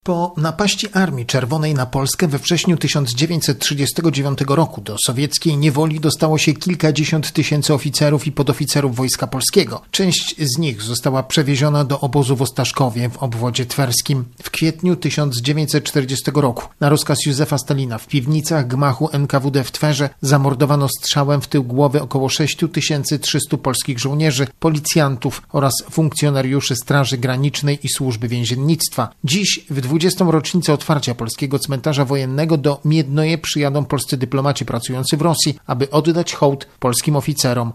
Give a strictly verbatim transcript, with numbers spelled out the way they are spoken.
Po napaści Armii Czerwonej na Polskę we wrześniu tysiąc dziewięćset trzydziestego dziewiątego roku do sowieckiej niewoli dostało się kilkadziesiąt tysięcy oficerów i podoficerów Wojska Polskiego. Część z nich została przewieziona do obozu w Ostaszkowie w obwodzie twerskim w kwietniu tysiąc dziewięćset czterdziestego roku. Na rozkaz Józefa Stalina w piwnicach gmachu N K W D w Twerze zamordowano strzałem w tył głowy około sześć tysięcy trzystu polskich żołnierzy, policjantów oraz funkcjonariuszy Straży Granicznej i Służby Więziennictwa. Dziś w dwudziestą rocznicę otwarcia polskiego cmentarza wojennego do Miednoje przyjadą polscy dyplomaci pracujący w Rosji, aby oddać hołd polskim oficerom